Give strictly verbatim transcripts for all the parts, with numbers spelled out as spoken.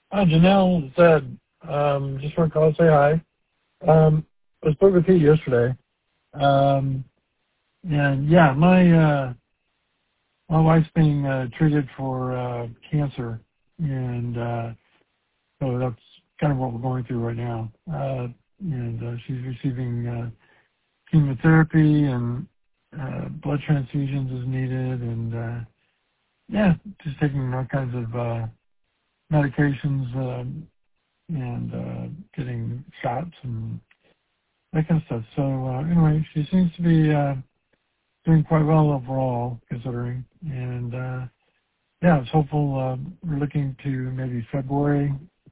Hi, Janelle said, um, just want to call and say hi. Um, I spoke with Pete yesterday. Um, and yeah, my, uh, my wife's being, uh, treated for, uh, cancer. And, uh, so that's kind of what we're going through right now. Uh, and, uh, she's receiving, uh, chemotherapy and, uh, blood transfusions as needed. And, uh, yeah, just taking all kinds of, uh, medications, um, and, uh, getting shots and that kind of stuff. So uh, anyway, she seems to be uh, doing quite well overall, considering. And uh, yeah, I was hopeful. Uh, we're looking to maybe February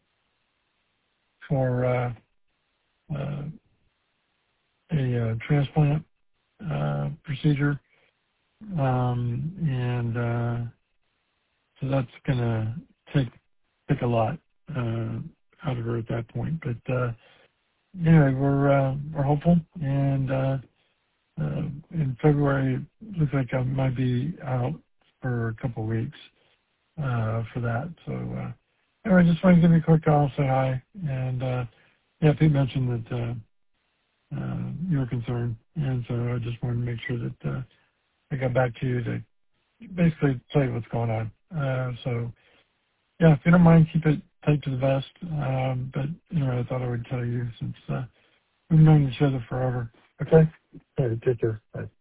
for uh, uh, a uh, transplant uh, procedure, um, and uh, so that's going to take take a lot uh, out of her at that point. But uh, anyway, we're uh, we're hopeful, and uh, Uh, in February, it looks like I might be out for a couple of weeks uh, for that. So uh, anyway, just wanted to give you a quick call, say hi, and uh, yeah, Pete mentioned that uh, uh, you were concerned, and so I just wanted to make sure that uh, I got back to you to basically tell you what's going on. Uh, so yeah, if you don't mind, keep it tight to the vest. Um, but anyway, I thought I would tell you since uh, we've known each other forever. Okay. Hey, take care. Bye.